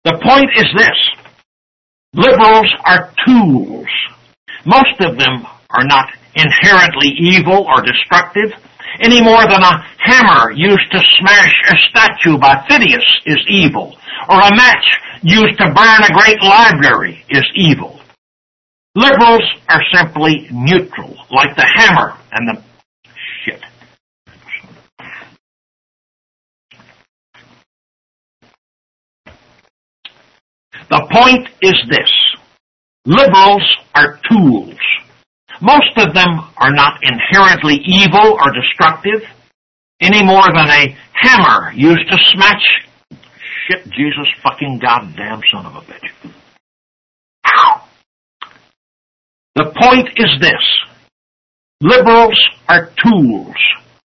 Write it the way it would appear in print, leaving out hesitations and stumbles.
The point is this. Liberals are tools. Most of them are not inherently evil or destructive, any more than a hammer used to smash a statue by Phidias is evil, or a match used to burn a great library is evil. Liberals are simply neutral, like the hammer and the shit. The point is this. Liberals are tools. Most of them are not inherently evil or destructive, any more than a hammer used to smash shit, Jesus fucking goddamn son of a bitch. Ow! The point is this. Liberals are tools.